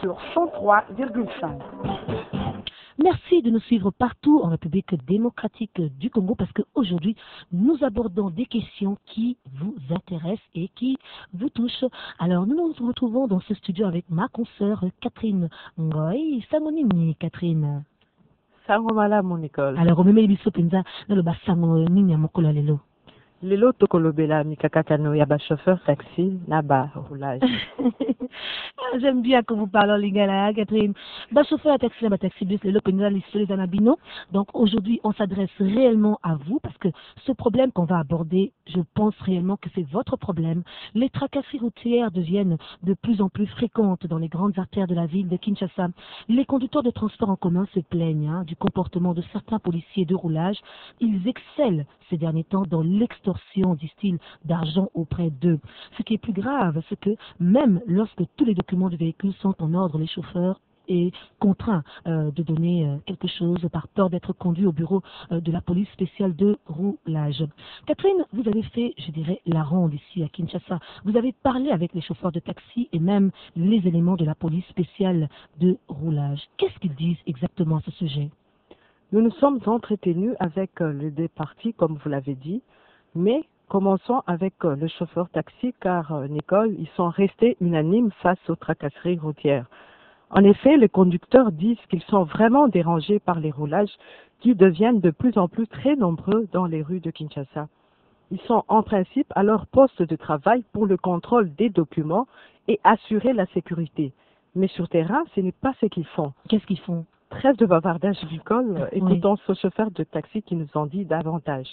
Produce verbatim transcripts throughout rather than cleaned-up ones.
sur cent trois virgule cinq. Merci de nous suivre partout en République démocratique du Congo parce qu'aujourd'hui, nous abordons des questions qui vous intéressent et qui vous touchent. Alors, nous nous retrouvons dans ce studio avec ma consoeur Catherine Ngoy. Sangonini, Catherine. Sango mala mon école. Alors, on me met les bisous pinza dans le bassin nini à mokolo lelo. Lelo tokolobela mikakatano ya ba chauffeur taxi na ba roulage. J'aime bien que vous parlez les gars là, Catherine. Bah, chauffeur à taxi, bah, taxi bus, le lopinza, les solis anabino. Donc aujourd'hui, on s'adresse réellement à vous parce que ce problème qu'on va aborder, je pense réellement que c'est votre problème. Les tracasseries routières deviennent de plus en plus fréquentes dans les grandes artères de la ville de Kinshasa. Les conducteurs de transport en commun se plaignent hein, du comportement de certains policiers de roulage. Ils excellent ces derniers temps dans l'extorsion, disent-ils, d'argent auprès d'eux. Ce qui est plus grave, c'est que même lorsque tous les documents du véhicule sont en ordre, les chauffeurs est contraint euh, de donner euh, quelque chose par peur d'être conduit au bureau euh, de la police spéciale de roulage. Catherine, vous avez fait, je dirais, la ronde ici à Kinshasa. Vous avez parlé avec les chauffeurs de taxi et même les éléments de la police spéciale de roulage. Qu'est-ce qu'ils disent exactement à ce sujet? Nous nous sommes entretenus avec euh, les deux parties, comme vous l'avez dit, mais commençons avec euh, le chauffeur taxi, car euh, Nicole, ils sont restés unanimes face aux tracasseries routières. En effet, les conducteurs disent qu'ils sont vraiment dérangés par les roulages qui deviennent de plus en plus très nombreux dans les rues de Kinshasa. Ils sont en principe à leur poste de travail pour le contrôle des documents et assurer la sécurité. Mais sur terrain, ce n'est pas ce qu'ils font. Qu'est-ce qu'ils font? Trêve de bavardage, Nicole. Oui. Écoutons ce chauffeur de taxi qui nous en dit davantage.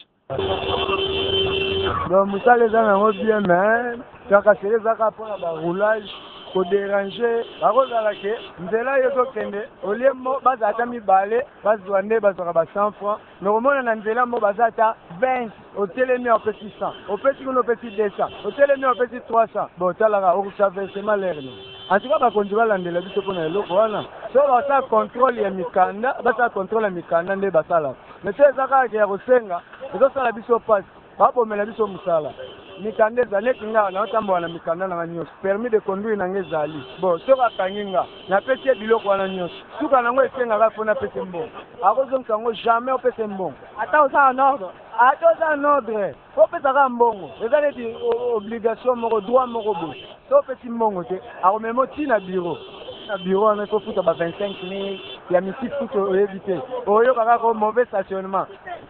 Donc, vous savez, les gens bien, mais tracasseries, ça pour le roulage. Ko déranger bakozala ke nzela yo tokende olie mo bazata mibale bazwande bazwaka ba cent francs normalement na nzela mo bazata vingt otelemi opesi cent opesi kuno opesi deux cents otelemi opesi trois cents bon talaka okusaversement lerne en tout cas bakonzi balandela biso mpona eloko wana so basala contrôle ya mikanda basala contrôle ya mikanda nde basala mais te eza kaka ya kosenga ezosala biso pasi babomela biso mosala mikanda ezali eti nga naotambola na mikanda nanga nyonso permis de conduire nanga ezali bon soki akangi nga napesi ye biloko wana nyonso suka nango esengaka mpo napesi mbongo akozongisa yango jamais opesa mbongo ata oza en ordre ata oza en ordre po opesaka mbongo eza neti obligation moko droit moko boye so opesi mbongo te akomema otina biro na biro wana ekofuta ba vingt-cinq mille ya misiki futa oyebi te oyokaka ko mauvais stationnement.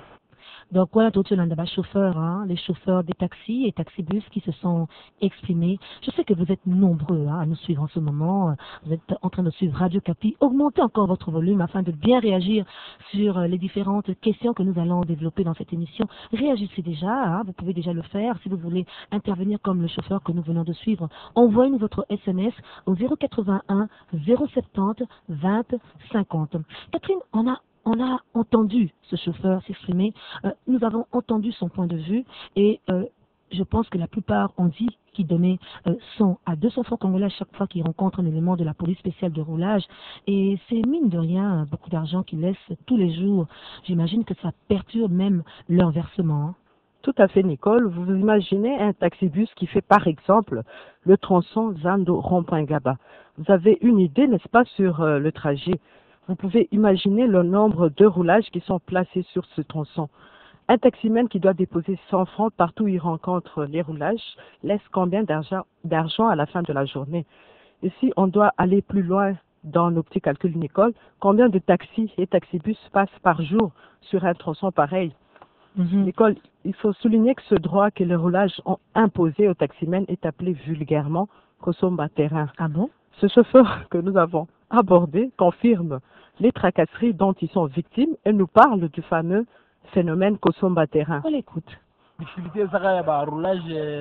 Donc voilà, tout le monde chauffeurs, hein, les chauffeurs des taxis et taxibus qui se sont exprimés. Je sais que vous êtes nombreux hein, à nous suivre en ce moment. Vous êtes en train de suivre Radio Capi. Augmentez encore votre volume afin de bien réagir sur les différentes questions que nous allons développer dans cette émission. Réagissez déjà, hein, vous pouvez déjà le faire. Si vous voulez intervenir comme le chauffeur que nous venons de suivre, envoyez-nous votre S M S au zéro quatre-vingt-un zéro soixante-dix vingt cinquante. Catherine, on a On a entendu ce chauffeur s'exprimer, euh, nous avons entendu son point de vue et euh, je pense que la plupart ont dit qu'ils donnaient euh, cent à deux cents francs congolais à chaque fois qu'ils rencontrent un élément de la police spéciale de roulage et c'est mine de rien beaucoup d'argent qu'ils laissent tous les jours. J'imagine que ça perturbe même leur versement. Hein. Tout à fait, Nicole. Vous vous imaginez un taxibus qui fait par exemple le tronçon Zando-Rond-Point-Gaba. Vous avez une idée, n'est-ce pas, sur euh, le trajet? Vous pouvez imaginer le nombre de roulages qui sont placés sur ce tronçon. Un taximène qui doit déposer cent francs partout où il rencontre les roulages laisse combien d'argent d'argent à la fin de la journée? Et si on doit aller plus loin dans nos petits calculs, Nicole, combien de taxis et taxibus passent par jour sur un tronçon pareil? Mm-hmm. Nicole, il faut souligner que ce droit que les roulages ont imposé aux taximènes est appelé vulgairement Kosomba terrain. Ah bon? Ce chauffeur que nous avons abordé confirme les tracasseries dont ils sont victimes et nous parle du fameux phénomène Kosomba terrain. On l'écoute. Difficulté ça ya roulage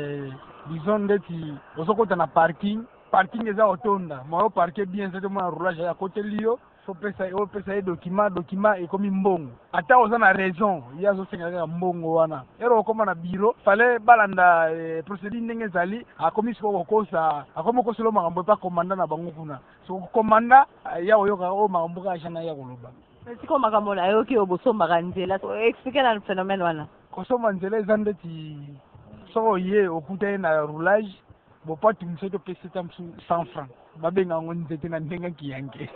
disons ndeti osokota na parking parking eza otonda mo parquer bien c'est moi roulage ya côté lio faut pesa o pesa document document et comme mbongo ata oza na raison ya zo senga mbongo wana ero koma na bureau fallait balanda procédure ndenge zali a commis ko kosa a komo ko solo makambo pa commandant na bango kuna so commandant ya oyoka o makambo ka jana ya koloba c'est comme makambo na yo ki obosomba kanzela expliquer le phénomène wana kosoma nzela eza ndeti so ye okute na roulage Bon, pas tout ce que c'est cent francs. Babé n'a on était dans un qui yanké.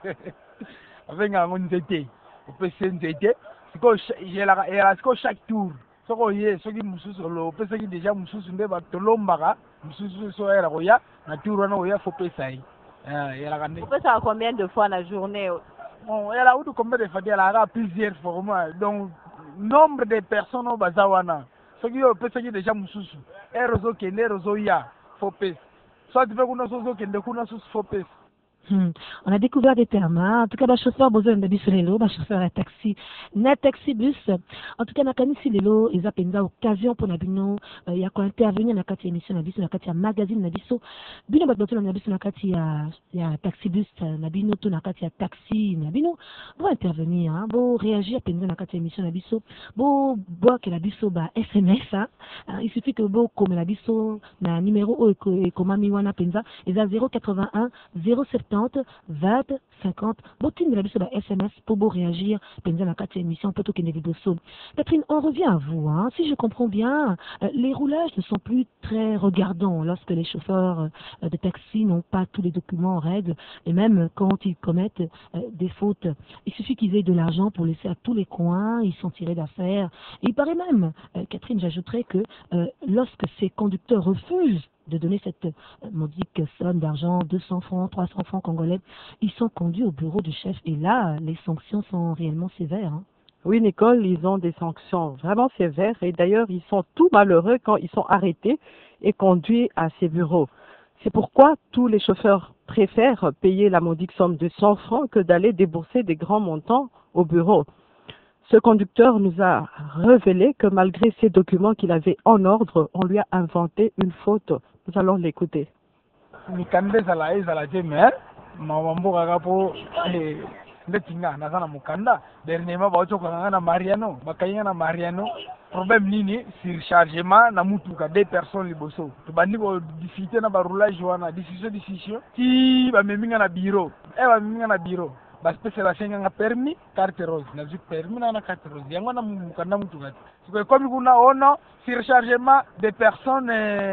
Avec un on était. Au P C N T, c'est quoi j'ai la et à ce chaque tour. Ce qu'on y est, ce qui nous sur le P C qui déjà nous sur une bête de l'ombaga, nous sur sur la roya, la tour on a faut payer. Et la gagné. Vous faites ça combien de fois la journée? Bon, elle a eu combien de fois elle a plusieurs fois. Donc, nombre de personnes au Bazawana. Ce qui est au P C qui déjà nous sur. Et réseau qui est réseau ya, faut payer. Soit tu veux qu'on a sur qui est de qu'on a sur faut payer. Hmm. On a découvert des termes. Hein? En tout cas, le chauffeur besoin de bus lelo, le chauffeur à taxi, net taxi bus. En tout cas, nakani si lelo, ils appellent occasion pour nabino. Il y a quoi intervenir na kati émission nabiso, na kati magazine nabiso. Bino bat bato nabiso na kati ya ya taxi bus nabino, to na kati ya taxi nabino. Bon intervenir, hein? Bon réagir penza na kati émission nabiso. Bon boire que nabiso ba S M S. Hein? Il suffit que bon comme nabiso na numéro o et komami wana penza, ils a zéro quatre-vingt-un zéro sept vingt cinquante botine de la biso S M S pour beau réagir pendant la quatre émission plutôt qu'il ne vidéo. Catherine, on revient à vous. Hein. Si je comprends bien, euh, les roulages ne sont plus très regardants lorsque les chauffeurs euh, de taxi n'ont pas tous les documents en règle et même quand ils commettent euh, des fautes. Il suffit qu'ils aient de l'argent pour laisser à tous les coins, ils sont tirés d'affaires. Et il paraît même, euh, Catherine, j'ajouterais que euh, lorsque ces conducteurs refusent de donner cette euh, modique somme d'argent, deux cents francs, trois cents francs congolais, ils sont conduits au bureau du chef et là, les sanctions sont réellement sévères. Hein. Oui, Nicole, ils ont des sanctions vraiment sévères et d'ailleurs, ils sont tout malheureux quand ils sont arrêtés et conduits à ces bureaux. C'est pourquoi tous les chauffeurs préfèrent payer la modique somme de cent francs que d'aller débourser des grands montants au bureau. Ce conducteur nous a révélé que malgré ces documents qu'il avait en ordre, on lui a inventé une faute. Nous allons l'écouter. Mikande zala ezala jemer, mawambo kakapo eh ndetinga nazana mukanda, dernièrement ba ocho kanga na Mariano, bakayanga na Mariano, problème nini surchargement na mutuka deux personnes liboso. Tubandi ko difficulté na ba roulage wana, décision décision, ti ba meminga na bureau. Eh ba meminga na bureau. Parce que c'est la chaîne qui a permis carte rose, n'a pas permis na carte rose. Il y a un mukanda mutuka. C'est comme kuna ono surchargement des personnes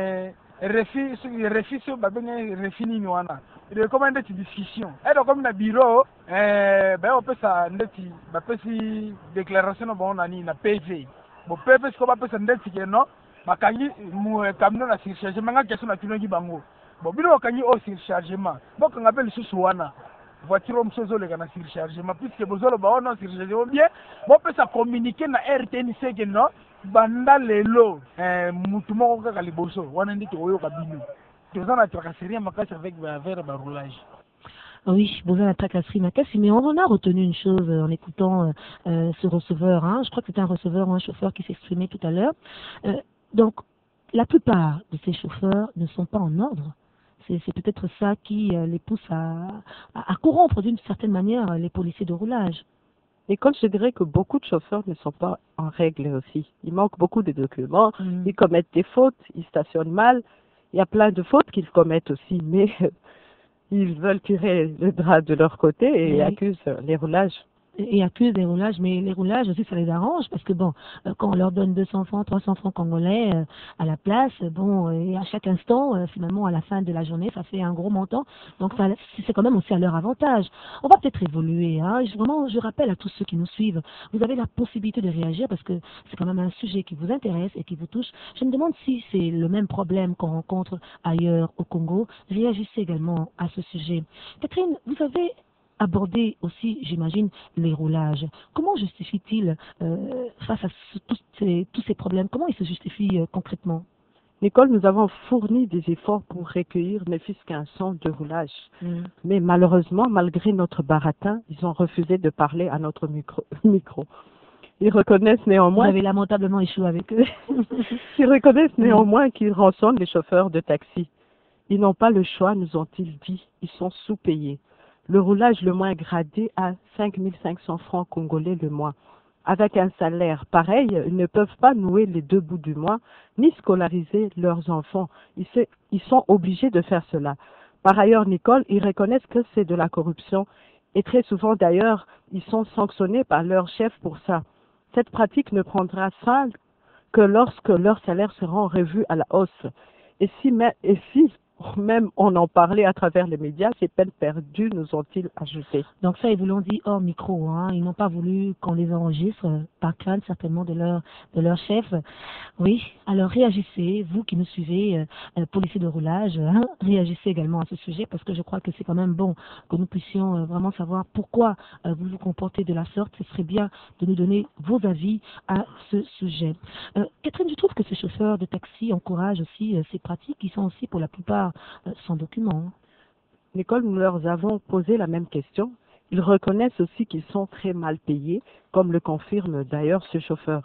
refus refus ba benye refini ni wana. Il recommande cette discussion. Et donc comme na bureau euh ben on peut ça ndeti ba pesi déclaration bon nani na P V. Bon P V ko ba pesa ndeti ke no makangi mu kamno na surchargement nga question na kinongi bango. Bon bino makangi au surchargement. Bon qu'on appelle susu wana. Voiture msozo le kana surchargement puisque bozolo ba on surchargement bien bon peut ça communiquer na R T N C que non banda lelo eh mutu moko kaka liboso wana ndiki oyo kabino tozana tracasserie makasi avec vers ba roulage. Oui, besoin de tracasserie makasi, mais on en a retenu une chose en écoutant euh, ce receveur. Hein. Je crois que c'était un receveur ou un chauffeur qui s'exprimait tout à l'heure. Euh, donc, la plupart de ces chauffeurs ne sont pas en ordre. C'est peut-être ça qui euh, les pousse à, à, à corrompre d'une certaine manière les policiers de roulage. Et comme je dirais que beaucoup de chauffeurs ne sont pas en règle aussi. Il manque beaucoup de documents, mmh. Ils commettent des fautes, ils stationnent mal. Il y a plein de fautes qu'ils commettent aussi, mais ils veulent tirer le drap de leur côté et oui. Accusent les roulages. Et accusent les roulages, mais les roulages aussi ça les arrange parce que bon, euh, quand on leur donne deux cents francs, trois cents francs congolais euh, à la place, bon, et à chaque instant, euh, finalement à la fin de la journée, ça fait un gros montant, donc c'est quand même aussi à leur avantage. On va peut-être évoluer, hein. Je, vraiment, je rappelle à tous ceux qui nous suivent, vous avez la possibilité de réagir parce que c'est quand même un sujet qui vous intéresse et qui vous touche. Je me demande si c'est le même problème qu'on rencontre ailleurs au Congo. Réagissez également à ce sujet. Catherine, vous avez aborder aussi, j'imagine, les roulages. Comment justifie-t-il euh, face à ce, tous, ces, tous ces problèmes? Comment ils se justifient euh, concrètement? Nicole, nous avons fourni des efforts pour recueillir ne fût-ce qu'un son de roulage. Mm. Mais malheureusement, malgré notre baratin, ils ont refusé de parler à notre micro. micro. Ils reconnaissent néanmoins... Vous avez lamentablement échoué avec eux. Ils reconnaissent néanmoins mm. qu'ils rançonnent les chauffeurs de taxi. Ils n'ont pas le choix, nous ont-ils dit. Ils sont sous-payés. Le roulage le moins gradé à cinq mille cinq cents francs congolais le mois. Avec un salaire pareil, ils ne peuvent pas nouer les deux bouts du mois, ni scolariser leurs enfants. Ils, se, ils sont obligés de faire cela. Par ailleurs, Nicole, ils reconnaissent que c'est de la corruption. Et très souvent, d'ailleurs, ils sont sanctionnés par leur chef pour ça. Cette pratique ne prendra fin que lorsque leurs salaires seront revus à la hausse. Et si, mais, et si même on en parlait à travers les médias, ces peines perdues nous ont-ils ajouté? Donc ça, ils vous l'ont dit hors micro. Hein. Ils n'ont pas voulu qu'on les enregistre, euh, par crainte certainement de leur, de leur chef. Oui, alors réagissez, vous qui nous suivez, euh, euh, policiers de roulage, hein, réagissez également à ce sujet parce que je crois que c'est quand même bon que nous puissions euh, vraiment savoir pourquoi euh, vous vous comportez de la sorte. Ce serait bien de nous donner vos avis à ce sujet. Euh, Catherine, je trouve que ces chauffeurs de taxi encouragent aussi euh, ces pratiques qui sont aussi pour la plupart euh, sans documents. Nicole, nous leur avons posé la même question. Ils reconnaissent aussi qu'ils sont très mal payés, comme le confirme d'ailleurs ce chauffeur.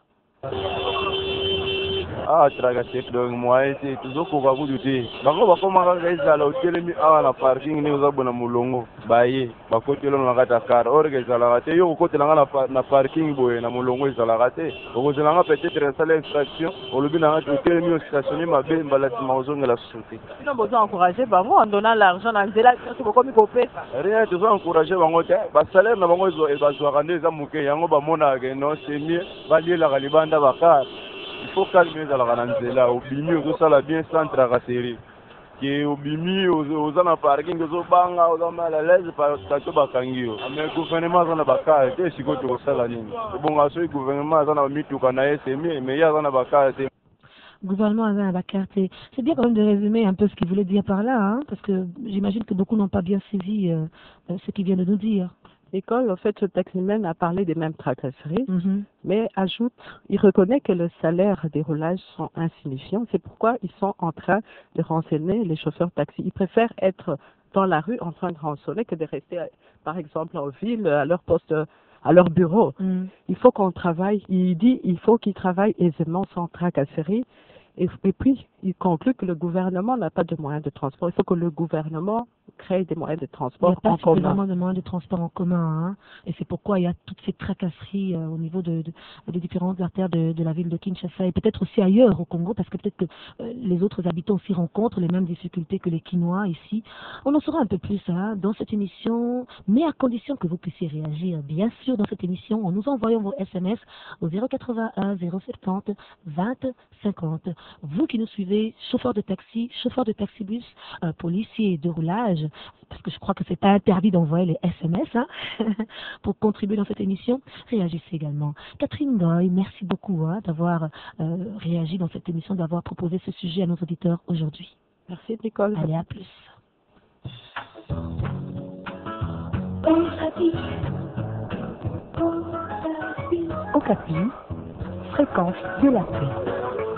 Ah, tracassé donc moi c'est toujours qu'on va vous dire. Bango bako manga ezala hotelemi awa na parking ni uzabona mulongo baye bakotelo na kata car or ke ezala kate yo kokotela na na parking boye na mulongo ezala kate okozela nga peut-être installer extraction olobi na kata hotelemi au stationner mabe mbalati maozonga la société. Sinon besoin encourager bango en donnant l'argent na nzela surtout comme kopé. Rien toujours encourager bango te ba salaire na bango ezo ebazwa kande za muke yango ba mona ke non c'est mieux ba liela ka libanda baka. Il faut calmer dans la nzela obimi ozosala bien sans tracasserie ke obimi oza na parking ozobanga oza mal à l'aise parce que bakangi yo mais gouvernement aza na bakare te sikoyo tokosala nini ebonga soki gouvernement aza na mituka na ye c'est mieux mais ye aza na bakare te. Gouvernement à la carte. C'est bien quand même de résumer un peu ce qu'il voulait dire par là, hein, parce que j'imagine que beaucoup n'ont pas bien saisi euh, ce qu'il vient de nous dire. L'école, en fait, ce taximène a parlé des mêmes tracasseries, Mm-hmm. mais ajoute, il reconnaît que le salaire des roulages sont insignifiants. C'est pourquoi ils sont en train de renseigner les chauffeurs taxi. Ils préfèrent être dans la rue en train de rançonner que de rester, par exemple, en ville, à leur poste, à leur bureau. Mm. Il faut qu'on travaille. Il dit, il faut qu'ils travaillent aisément sans tracasserie. Et, et puis, il conclut que le gouvernement n'a pas de moyens de transport. Il faut que le gouvernement crée des moyens de Il n'y transport a pas en commun. suffisamment de moyens de transport en commun, hein, et c'est pourquoi il y a toutes ces tracasseries euh, au niveau de, de, des différentes artères de, de la ville de Kinshasa et peut-être aussi ailleurs au Congo, parce que peut-être que euh, les autres habitants aussi rencontrent les mêmes difficultés que les Kinois ici. On en saura un peu plus hein, dans cette émission, mais à condition que vous puissiez réagir, bien sûr, dans cette émission, en nous envoyant vos S M S au zéro quatre-vingt-un zéro soixante vingt cinquante. Vous qui nous suivez, chauffeurs de taxi, chauffeurs de taxibus, euh, policiers de roulage, parce que je crois que c'est pas interdit d'envoyer les S M S hein, pour contribuer dans cette émission, réagissez également. Catherine Goy, merci beaucoup hein, d'avoir euh, réagi dans cette émission, d'avoir proposé ce sujet à nos auditeurs aujourd'hui. Merci, Nicole. Allez, à plus. Okapi, fréquence de la paix.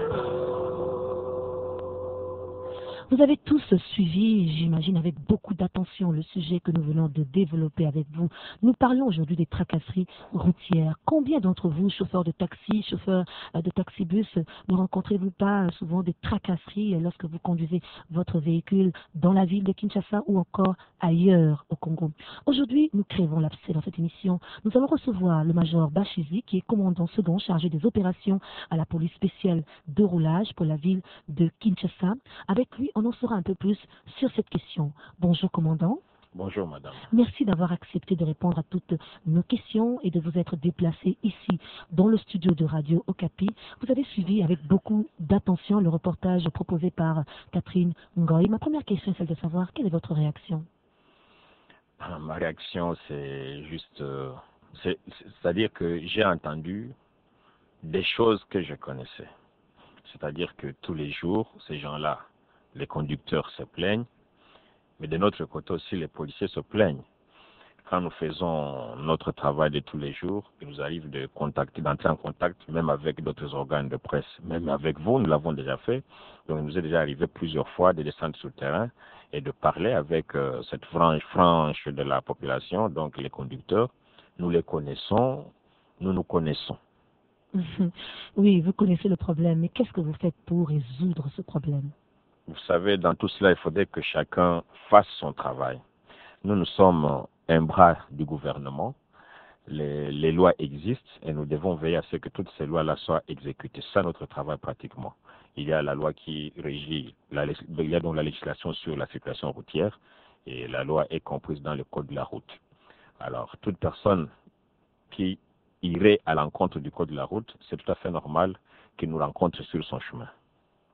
Vous avez tous suivi, j'imagine, avec beaucoup d'attention le sujet que nous venons de développer avec vous. Nous parlons aujourd'hui des tracasseries routières. Combien d'entre vous, chauffeurs de taxi, chauffeurs de taxibus, ne rencontrez-vous pas souvent des tracasseries lorsque vous conduisez votre véhicule dans la ville de Kinshasa ou encore ailleurs au Congo? Aujourd'hui, nous crevons l'abcès dans cette émission. Nous allons recevoir le major Bachizi, qui est commandant second chargé des opérations à la police spéciale de roulage pour la ville de Kinshasa. Avec lui, on en saura un peu plus sur cette question. Bonjour, commandant. Bonjour, madame. Merci d'avoir accepté de répondre à toutes nos questions et de vous être déplacé ici, dans le studio de Radio Okapi. Vous avez suivi avec beaucoup d'attention le reportage proposé par Catherine Ngoy. Ma première question est celle de savoir quelle est votre réaction? Ma réaction, c'est juste... Euh, c'est, c'est-à-dire que j'ai entendu des choses que je connaissais. C'est-à-dire que tous les jours, ces gens-là, les conducteurs se plaignent, mais de notre côté aussi, les policiers se plaignent. Quand nous faisons notre travail de tous les jours, il nous arrive de contacter, d'entrer en contact même avec d'autres organes de presse, même avec vous, nous l'avons déjà fait. Donc, il nous est déjà arrivé plusieurs fois de descendre sur le terrain et de parler avec euh, cette frange, frange de la population, donc les conducteurs. Nous les connaissons, nous nous connaissons. Oui, vous connaissez le problème, mais qu'est-ce que vous faites pour résoudre ce problème? Vous savez, dans tout cela, il faudrait que chacun fasse son travail. Nous, nous sommes un bras du gouvernement. Les, les lois existent et nous devons veiller à ce que toutes ces lois-là soient exécutées. C'est ça notre travail pratiquement. Il y a la loi qui régit, la, il y a donc la législation sur la circulation routière et la loi est comprise dans le code de la route. Alors, toute personne qui irait à l'encontre du code de la route, c'est tout à fait normal qu'il nous rencontre sur son chemin.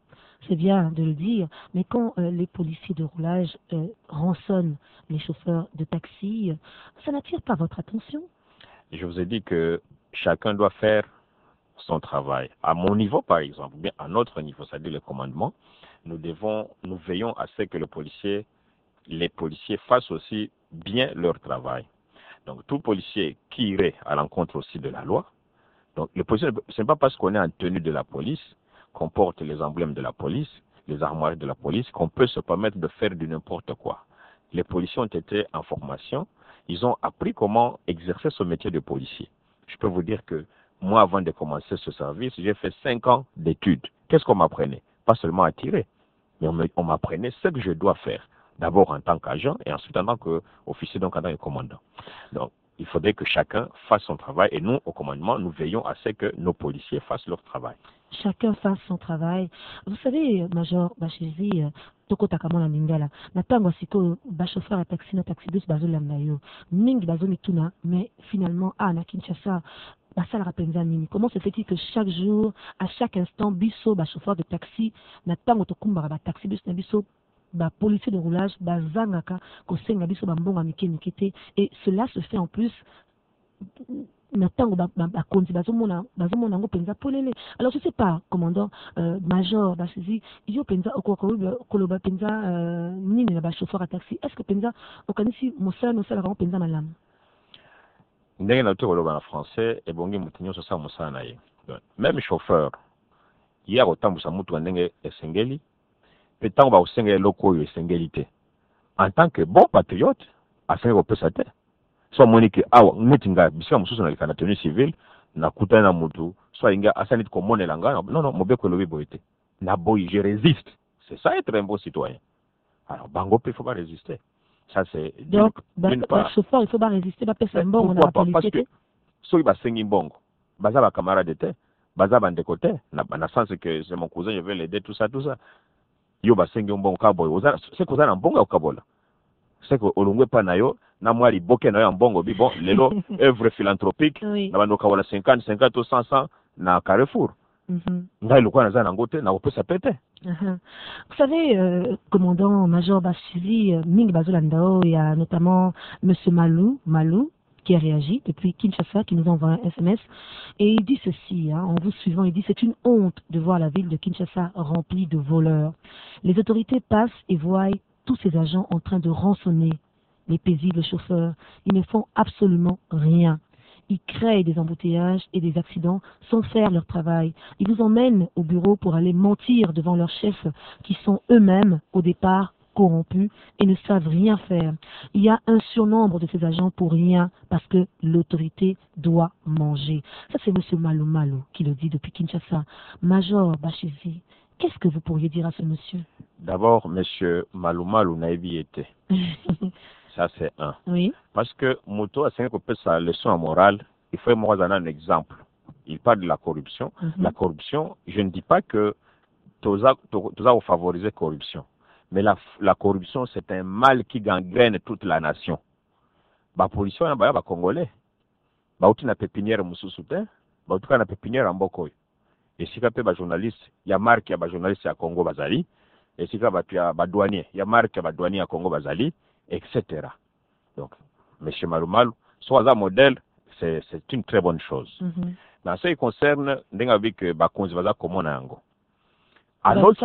c'est bien de le dire, mais quand euh, les policiers de roulage euh, rançonnent les chauffeurs de taxi, euh, ça n'attire pas votre attention? Je vous ai dit que chacun doit faire son travail. À mon niveau, par exemple, bien à notre niveau, c'est-à-dire le commandement, nous devons, nous veillons à ce que le policier, les policiers fassent aussi bien leur travail. Donc, tout policier qui irait à l'encontre aussi de la loi, donc le policier, ce n'est pas parce qu'on est en tenue de la police, qu'on porte les emblèmes de la police, les armoires de la police, qu'on peut se permettre de faire du n'importe quoi. Les policiers ont été en formation, ils ont appris comment exercer ce métier de policier. Je peux vous dire que moi, avant de commencer ce service, j'ai fait cinq ans d'études. Qu'est-ce qu'on m'apprenait? Pas seulement à tirer, mais on m'apprenait ce que je dois faire. D'abord en tant qu'agent et ensuite en tant qu'officier, donc en tant que commandant. Donc, il faudrait que chacun fasse son travail et nous, au commandement, nous veillons à ce que nos policiers fassent leur travail. Chacun fasse son travail. Vous savez, Major Bachezi, toko takamona lingala. Natango siko ba chauffeur à taxi na taxi bus bazo landa yo. Mingi bazo mituna, mais finalement ah na Kinshasa basala rapenza nini. Comment se fait-il que chaque jour, à chaque instant, biso ba chauffeur de taxi natango tokumbara ba taxi bus na biso ba policier de roulage bazangaka kosenga biso ba mbonga mike mikete, et cela se fait en plus natango ba konzi bazomona bazomona ngo penza polele. Alors je sais pas, commandant euh, major Bachezi, yo penza okoko koloba penza euh, nini na ba chauffeur à taxi, est-ce que penza okanisi mosala mosala rango penza malamu? Ndenge na to koloba en français et bongi mutinyo so sa mosala na ye. Même chauffeur hier otambusa mutu ndenge esengeli tant ba osengeli loko yo esengeli te. En tant que bon patriote, afin ko pesa te. So monike awa ngetinga bisika mususu na likana tenue civile na kutana na mutu so inga asanit ko monela nga non non mobeko lobi boyete na boy je résiste, c'est ça être un bon citoyen. Alors bango pe faut pas résister, ça c'est donc d'une part chauffeur il faut pas résister ba pesa mbongo na police parce que so iba sengi mbongo baza ba camarade te baza bande côté na na sens que c'est mon cousin je vais l'aider tout ça tout ça yo ba sengi mbongo ka boy oza c'est ko za na mbongo ka bola c'est que olungwe pa na yo na mwali boke na yo mbongo bi bon lelo œuvre philanthropique oui. Na bando ka wala cinquante cinquante ou cent cent na Carrefour. Mhm. Ngai lokwa na za na ngote na opesa pete. Uh-huh. Vous savez, euh, commandant Major Bachezi, Ming Bazolandao, il y a notamment monsieur Malou, Malou qui a réagi depuis Kinshasa, qui nous envoie un S M S, et il dit ceci, hein, en vous suivant, il dit c'est une honte de voir la ville de Kinshasa remplie de voleurs. Les autorités passent et voient tous ces agents en train de rançonner les paisibles chauffeurs. Ils ne font absolument rien. Ils créent des embouteillages et des accidents sans faire leur travail. Ils vous emmènent au bureau pour aller mentir devant leurs chefs qui sont eux-mêmes au départ corrompus et ne savent rien faire. Il y a un surnombre de ces agents pour rien parce que l'autorité doit manger. Ça c'est monsieur Malou Malou qui le dit depuis Kinshasa. Major Bachezi, qu'est-ce que vous pourriez dire à ce monsieur? D'abord, monsieur Malou Malou Naïbi était. Ça, c'est un. Oui. Parce que Moto a cinq peu sa leçon morale, il faut moi donner un exemple. Il parle de la corruption. Mm-hmm. La corruption, je ne dis pas que tu as favorisé la corruption. Mais la, la corruption, c'est un mal qui gangrène toute la nation. La pollution, il y a des Congolais. Il y a des pépinières Moussousouten, il y a des pépinières en Bokoy. Et si il y a des journalistes, il y a marque, il y a des journalistes à Congo Bazali. Et si il y a des douaniers, il y a marque, il y a des douaniers à Congo Bazali. Etc. Donc, M. Maloumalou, soit un modèle, c'est une très bonne chose. Mm-hmm. Dans ce qui concerne, avec Bakonzi Vaza Komonango. À notre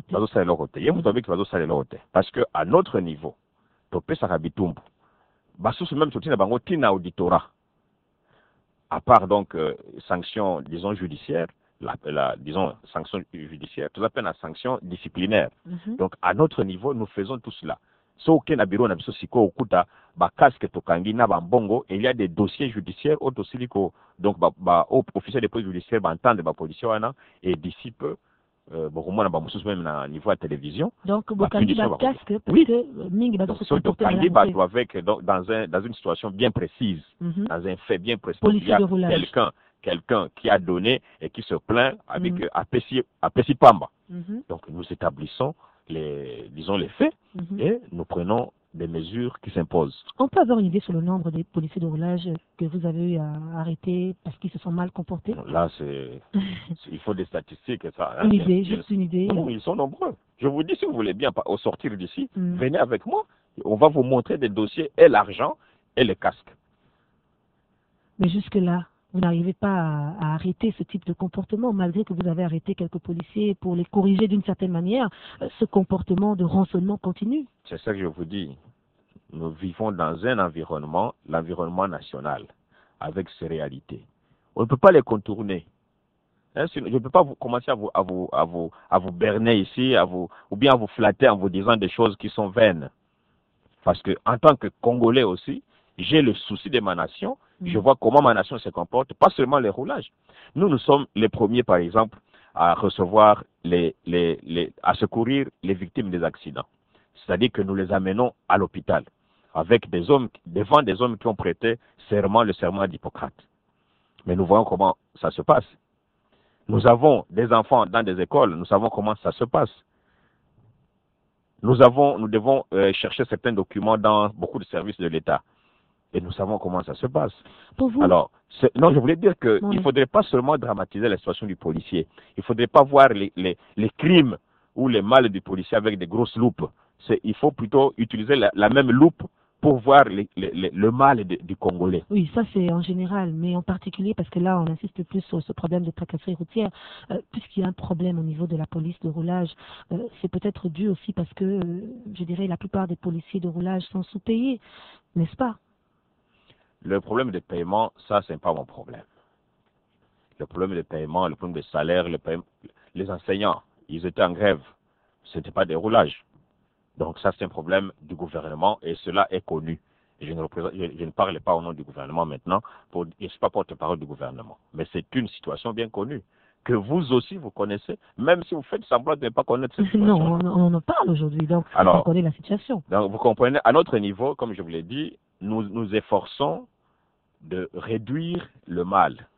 parce que à notre niveau, topé Sarabitumbu, Bassous même soutient Bango Tina Auditorat. À part donc euh, sanctions, disons, judiciaires, la, la, disons, sanctions judiciaires, tout ça peine à sanctions disciplinaires. Mm-hmm. Donc, à notre niveau, nous faisons tout cela. So que na bureau na biso siko okuta ba casque to kangi na ba mbongo, il y a des dossiers judiciaires auto siliko, donc ba, ba officier de police judiciaire ba entendre ba policier wana et d'ici peu euh, bon moi na ba mususu même na niveau à télévision. Donc ba kangi ba casque parce oui. que mingi ba so to kangi ba doit avec dans, dans un dans une situation bien précise, mm-hmm. Dans un fait bien précis. Il y a quelqu'un quelqu'un qui a donné et qui se plaint avec mm-hmm. Apesi Apesi Pamba. Mm-hmm. Donc nous établissons les, disons les faits, mm-hmm. Et nous prenons des mesures qui s'imposent. On peut avoir une idée sur le nombre des policiers de roulage que vous avez eu à arrêter parce qu'ils se sont mal comportés? Là, c'est, il faut des statistiques et ça. Hein, Une bien- idée, bien- juste une idée. Non, ils sont nombreux. Je vous dis, si vous voulez bien au sortir d'ici, Mm. venez avec moi. On va vous montrer des dossiers et l'argent et les casques. Mais jusque-là, vous n'arrivez pas à, à arrêter ce type de comportement, malgré que vous avez arrêté quelques policiers pour les corriger d'une certaine manière. euh, Ce comportement de rançonnement continue. C'est ça que je vous dis. Nous vivons dans un environnement, l'environnement national, avec ses réalités. On ne peut pas les contourner. Hein, sinon, je ne peux pas vous, commencer à vous, à, vous, à, vous, à vous berner ici, à vous, ou bien à vous flatter en vous disant des choses qui sont vaines. Parce que en tant que Congolais aussi, j'ai le souci de ma nation. Je vois comment ma nation se comporte, pas seulement les roulages. Nous, nous sommes les premiers, par exemple, à recevoir, les, les, les, à secourir les victimes des accidents. C'est-à-dire que nous les amenons à l'hôpital avec des hommes, devant des hommes qui ont prêté serment, le serment d'Hippocrate. Mais nous voyons comment ça se passe. Nous avons des enfants dans des écoles, nous savons comment ça se passe. Nous, avons, nous devons euh, chercher certains documents dans beaucoup de services de l'État. Et nous savons comment ça se passe. Pour vous, Alors, c'est- non, je voulais dire qu'il Oui. ne faudrait pas seulement dramatiser la situation du policier. Il ne faudrait pas voir les, les, les crimes ou les mal du policier avec des grosses loupes. C'est- Il faut plutôt utiliser la, la même loupe pour voir les, les, les- le mal de- du Congolais. oui, ça c'est en général, mais en particulier parce que là on insiste plus sur ce problème de tracasserie routière, euh, puisqu'il y a un problème au niveau de la police de roulage. Euh, c'est peut-être dû aussi parce que, euh, je dirais, la plupart des policiers de roulage sont sous-payés, n'est-ce pas? Le problème de paiement, ça, ce n'est pas mon problème. Le problème de paiement, le problème de salaire, le paiement, les enseignants, ils étaient en grève. Ce n'était pas des roulages. Donc ça, c'est un problème du gouvernement et cela est connu. Je ne, représente, je, je ne parle pas au nom du gouvernement maintenant, pour, je ne suis pas porte-parole du gouvernement. Mais c'est une situation bien connue, que vous aussi vous connaissez, même si vous faites semblant de ne pas connaître cette situation. Non, on, on en parle aujourd'hui, donc Alors, on connaît la situation. Donc vous comprenez, à notre niveau, comme je vous l'ai dit, nous nous efforçons de réduire le mal.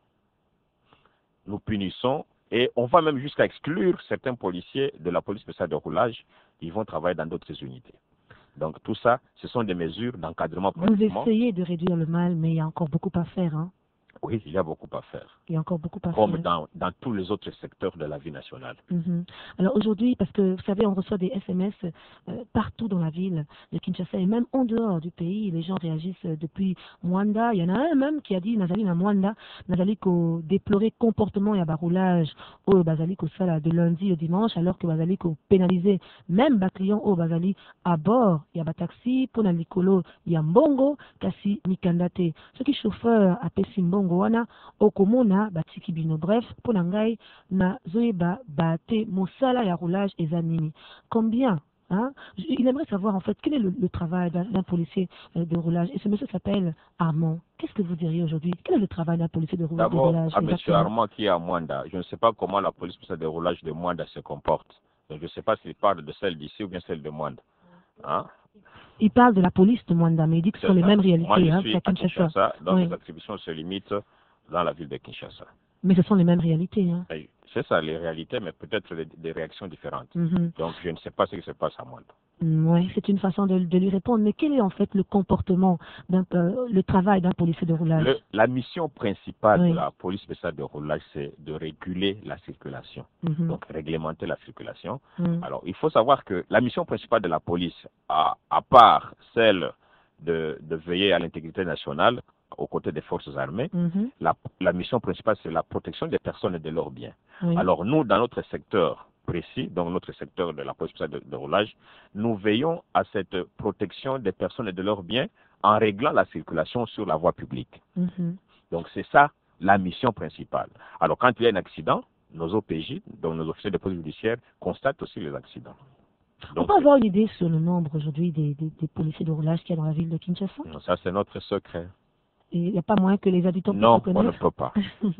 Nous punissons et on va même jusqu'à exclure certains policiers de la police spéciale de roulage. Ils vont travailler dans d'autres unités. Donc tout ça, ce sont des mesures d'encadrement. Vous essayez de réduire le mal, mais il y a encore beaucoup à faire. Hein. Oui, il y a beaucoup à faire. Il y a encore beaucoup à Comme faire. dans, dans tous les autres secteurs de la vie nationale. Mhm. Alors aujourd'hui, parce que vous savez, on reçoit des S M S euh, partout dans la ville de Kinshasa et même en dehors du pays, les gens réagissent euh, depuis Mwanda. Il y en a un même qui a dit Nazali na Mwanda, Nazali ko déplorer comportement et roulage au Bazali ko sala de lundi au dimanche, alors que Bazali ko pénaliser même bas clients au Bazali à bord. Il y a ba taxi pour na likolo, il y a mbongo kasi mikandate. Ce qui chauffeur a pesi mbongo wana okomona batiki bino. Bref, pour ngai na zoeba bate mosala ya roulage ezanini. Combien hein? Il aimerait savoir en fait quel est le, le travail d'un policier euh, de roulage. Et ce monsieur s'appelle Armand. Qu'est-ce que vous diriez aujourd'hui? Quel est le travail d'un policier de, rou de D'abord, roulage? à M. Armand qui est à Mwanda, je ne sais pas comment la police spéciale de roulage de Mwanda se comporte. Donc, je ne sais pas s'il parle de celle d'ici ou bien celle de Mwanda. Hein? Il parle de la police de Mwanda, mais il dit que ce sont les mêmes réalités. Moi, je hein, suis à Kinshasa, donc oui. les attributions se limitent dans la ville de Kinshasa. Mais ce sont les mêmes réalités. Hein. C'est ça, les réalités, mais peut-être des réactions différentes. Mm-hmm. Donc, je ne sais pas ce qui se passe à Mwanda. Mm, oui, c'est une façon de, de lui répondre. Mais quel est en fait le comportement, euh, le travail d'un policier de roulage? le, La mission principale oui. de la police spéciale de roulage, c'est de réguler la circulation. Mm-hmm. Donc, réglementer la circulation. Mm. Alors, il faut savoir que la mission principale de la police, à, à part celle de, de veiller à l'intégrité nationale, aux côtés des forces armées, mm-hmm. la, la mission principale, c'est la protection des personnes et de leurs biens. Oui. Alors nous, dans notre secteur précis, dans notre secteur de la police spéciale de, de roulage, nous veillons à cette protection des personnes et de leurs biens en réglant la circulation sur la voie publique. Mm-hmm. Donc c'est ça la mission principale. Alors quand il y a un accident, nos O P J, donc nos officiers de police judiciaire, constatent aussi les accidents. Donc, on peut avoir une idée sur le nombre aujourd'hui des, des, des policiers de roulage qu'il y a dans la ville de Kinshasa? Non, ça c'est notre secret. Il n'y a pas moyen que les habitants puissent non, le connaître? Non, on ne peut pas.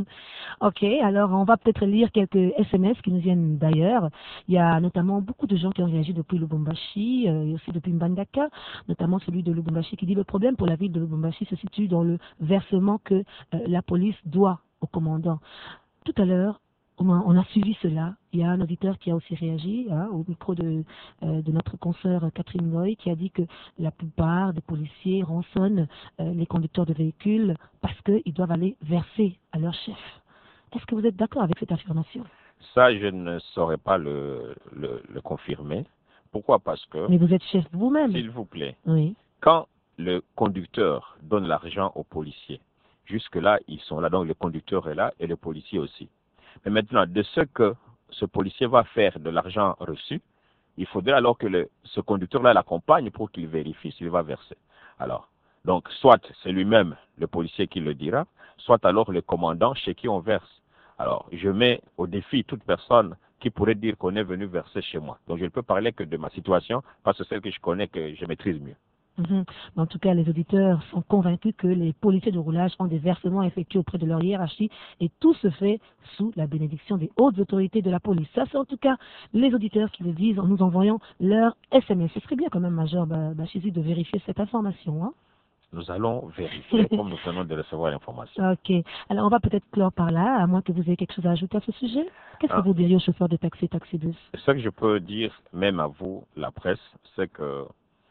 Ok, alors on va peut-être lire quelques S M S qui nous viennent d'ailleurs. Il y a notamment beaucoup de gens qui ont réagi depuis Lubumbashi, euh, et aussi depuis Mbandaka, notamment celui de Lubumbashi qui dit le problème pour la ville de Lubumbashi se situe dans le versement que euh, la police doit au commandant. Tout à l'heure, on a, on a suivi cela. Il y a un auditeur qui a aussi réagi hein, au micro de, euh, de notre consoeur Catherine Goy qui a dit que la plupart des policiers rançonnent euh, les conducteurs de véhicules parce qu'ils doivent aller verser à leur chef. Est-ce que vous êtes d'accord avec cette affirmation? Ça, je ne saurais pas le, le, le confirmer. Pourquoi? Parce que, Mais vous êtes chef vous-même. s'il vous plaît, Oui. quand le conducteur donne l'argent aux policiers, jusque-là, ils sont là, donc le conducteur est là et le policier aussi. Mais maintenant, de ce que ce policier va faire de l'argent reçu, il faudrait alors que le, ce conducteur-là l'accompagne pour qu'il vérifie s'il va verser. Alors, donc, soit c'est lui-même, le policier, qui le dira, soit alors le commandant chez qui on verse. Alors, je mets au défi toute personne qui pourrait dire qu'on est venu verser chez moi. Donc, je ne peux parler que de ma situation, parce que celle que je connais, que je maîtrise mieux. Mmh. En tout cas, les auditeurs sont convaincus que les policiers de roulage ont des versements effectués auprès de leur hiérarchie et tout se fait sous la bénédiction des hautes autorités de la police. Ça, c'est en tout cas les auditeurs qui le disent en nous envoyant leur S M S. Ce serait bien quand même, Major Bachizi, de vérifier cette information. Hein? Nous allons vérifier comme nous venons de recevoir l'information. Ok. Alors, on va peut-être clore par là, à moins que vous ayez quelque chose à ajouter à ce sujet. Qu'est-ce ah. que vous diriez aux chauffeurs de taxi, taxibus? Ce que je peux dire, même à vous, la presse, c'est que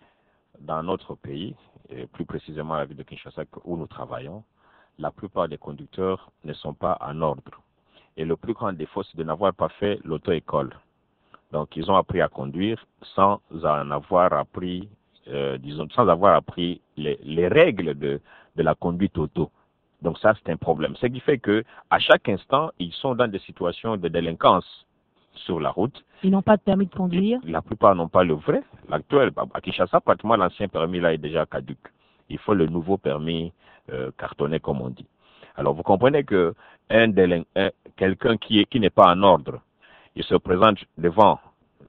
dans notre pays, et plus précisément la ville de Kinshasa où nous travaillons, la plupart des conducteurs ne sont pas en ordre. Et le plus grand défaut, c'est de n'avoir pas fait l'auto-école. Donc, ils ont appris à conduire sans en avoir appris, euh, disons, sans avoir appris les, les règles de, de la conduite auto. Donc, ça, c'est un problème. Ce qui fait que, à chaque instant, ils sont dans des situations de délinquance sur la route. Ils n'ont pas de permis de conduire? La plupart n'ont pas le vrai. L'actuel, à Kinshasa, pratiquement l'ancien permis là est déjà caduc. Il faut le nouveau permis euh, cartonné, comme on dit. Alors, vous comprenez que un un, quelqu'un qui est qui n'est pas en ordre, il se présente devant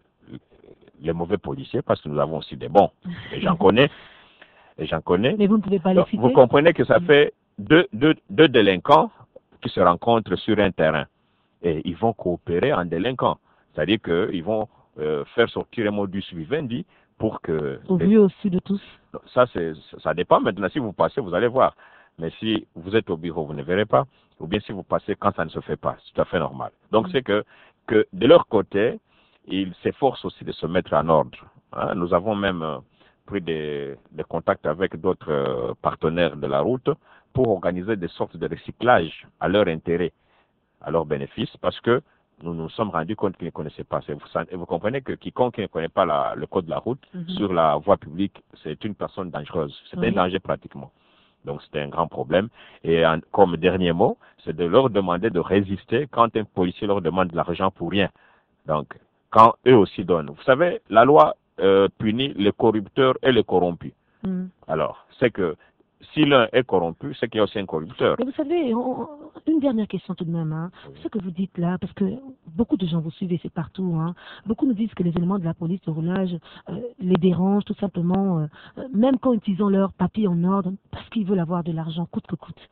les mauvais policiers, parce que nous avons aussi des bons. Et j'en connais. Et j'en connais. Mais vous ne pouvez pas les citer. Vous comprenez que ça fait deux, deux, deux délinquants qui se rencontrent sur un terrain. Et ils vont coopérer en délinquants. C'est-à-dire qu'ils vont euh, faire sortir un modus vivendi pour que... Au vu au su de tous. Ça, c'est, ça dépend. Maintenant, si vous passez, vous allez voir. Mais si vous êtes au bureau, vous ne verrez pas. Ou bien si vous passez quand ça ne se fait pas. C'est tout à fait normal. Donc, mmh. c'est que, que de leur côté, ils s'efforcent aussi de se mettre en ordre. Hein? Nous avons même euh, pris des, des contacts avec d'autres euh, partenaires de la route pour organiser des sortes de recyclage à leur intérêt, à leur bénéfice, parce que nous nous sommes rendus compte qu'ils ne connaissaient pas. Vous, vous comprenez que quiconque ne connaît pas la, le code de la route mm-hmm. sur la voie publique, c'est une personne dangereuse. C'est oui. un danger pratiquement. Donc c'était un grand problème. Et en, comme dernier mot, c'est de leur demander de résister quand un policier leur demande de l'argent pour rien. Donc, quand eux aussi donnent. Vous savez, la loi euh, punit les corrupteurs et les corrompus. Mm. Alors, c'est que si l'un est corrompu, c'est qu'il y a aussi un corrupteur. Mais vous savez, on, une dernière question tout de même. Hein. Oui. Ce que vous dites là, parce que beaucoup de gens vous suivent, c'est partout. Hein. Beaucoup nous disent que les éléments de la police de roulage euh, les dérangent tout simplement, euh, même quand ils ont leur papier en ordre, parce qu'ils veulent avoir de l'argent coûte que coûte.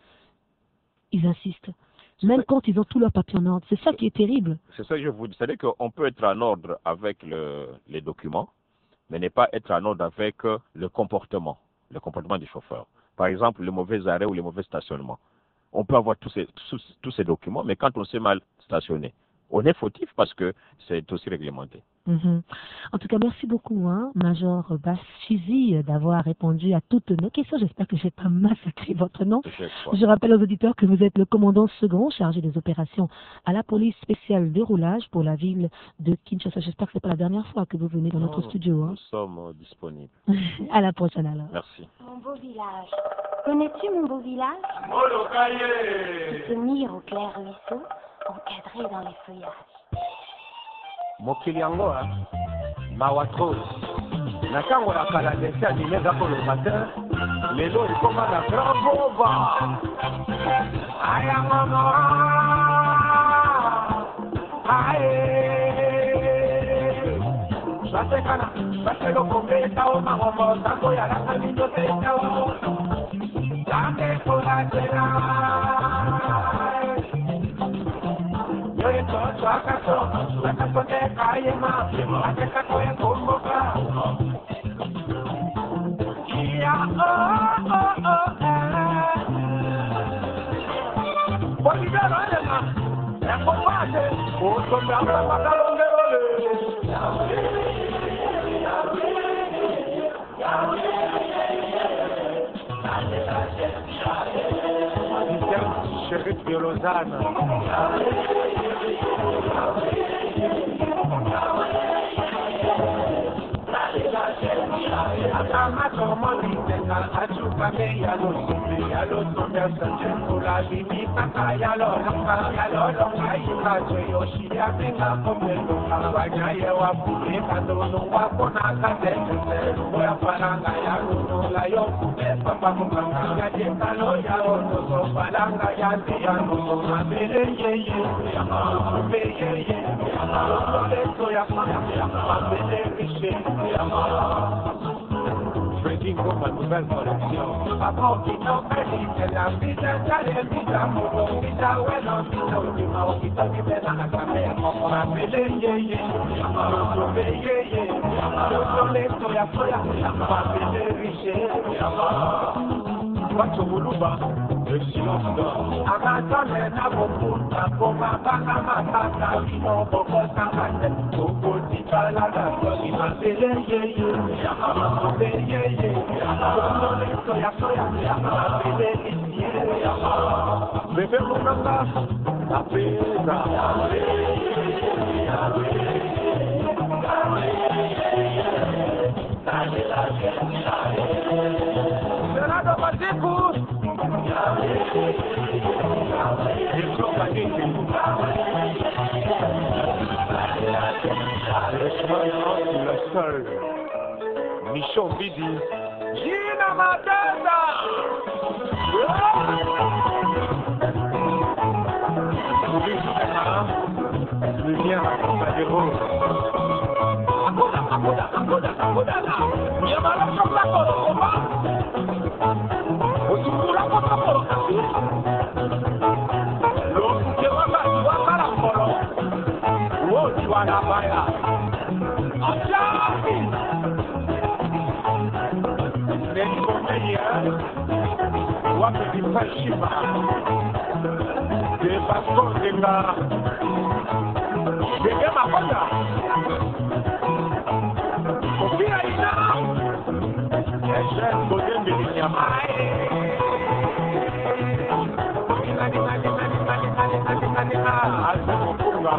Ils insistent. Même quand ils ont tous leurs papiers en ordre. C'est ça qui est terrible. C'est ça que je vous dis. C'est-à-dire qu'on peut être en ordre avec le, les documents, mais ne pas être en ordre avec le comportement, le comportement du chauffeur. Par exemple, le mauvais arrêt ou le mauvais stationnement. On peut avoir tous ces, tous, tous ces documents, mais quand on s'est mal stationné, on est fautif parce que c'est aussi réglementé. Mm-hmm. En tout cas, merci beaucoup, hein, Major Bachizi, d'avoir répondu à toutes nos questions. J'espère que je n'ai pas massacré votre nom. Je, je rappelle aux auditeurs que vous êtes le commandant second chargé des opérations à la police spéciale de roulage pour la ville de Kinshasa. J'espère que ce n'est pas la dernière fois que vous venez dans non, notre studio. Hein. Nous sommes euh, disponibles. À la prochaine alors. Merci. Mon beau village. Connais-tu mon beau village? Qui se mire au clair ruisseau, encadré dans les feuillages. mokili yango mawa tro na ntango ya kala desi anime eza koloba te lelo ekoma na grand bova ayangono ae basekana baselokombetao mangombo ntango yalaka mino tetao tambe kolatela What you got on them? Sheriff de Lausanne. Freddy comme ma nouvelle collection. Papa, qui t'en fait, c'est la vie de ta vie d'amour. Qui t'a ouais, non, qui t'a oublié, qui t'a dit, mais dans la caméra. On m'a fait les yéyés, on m'a fait les yéyés, on m'a fait les soya soya, on m'a fait les richés. Watu Muluba, le silence d'or. Amazon na bokuta, koma baka matata, vino boko sakate, boko tikala da soki mapele yeye, mapele yeye, mapele soya soya, mapele isiye. Bebe munanga, napeza. Será Patico. Le seul. Michon Bidi. Gina Mateza. Julien Madero. Akuda, akuda, akuda, akuda. Yamala Chopako, Oba. Osukura Kopako. Lo Kewaka, Wakara Koro. Wo Juana Baya. Ajabi. Nenko Meya. Wapi Pashima. De Basco Denga. De Gema Koda. Kofia Ina. Ejen Godem Bilinyama. Nani nani nani nani nani nani nani ah. Albo Kunga.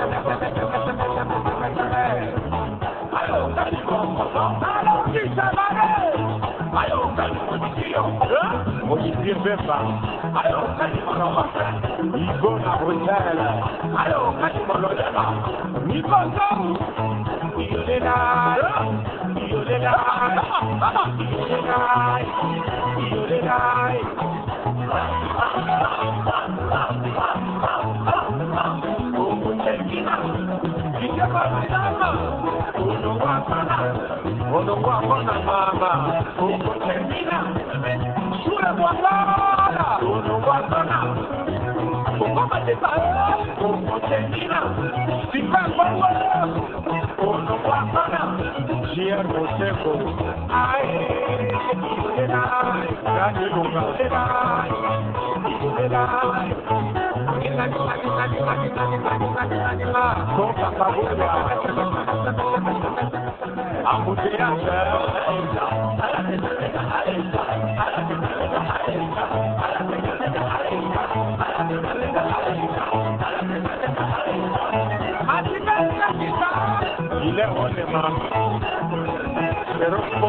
Ayo kali kongo. Ayo kisabare. Ayo kali kongo. Mojitie Bemba. Ayo kali kongo. Igo na Bruxelles. Ayo kali kongo. Nico Zou. Iyolena. Iyolena. Iyolena. Iyolena. Ono wakona mama, uko termina. Shule mwakala, ono wakona. Uko matepala, uko termina. Sika kwa ono wakona. Jier Moseko. Ae, iudenai. Gani lunga. Iudenai. Iudenai. Toka Kabuga. Amuteanga. Il est au démarrage. C'est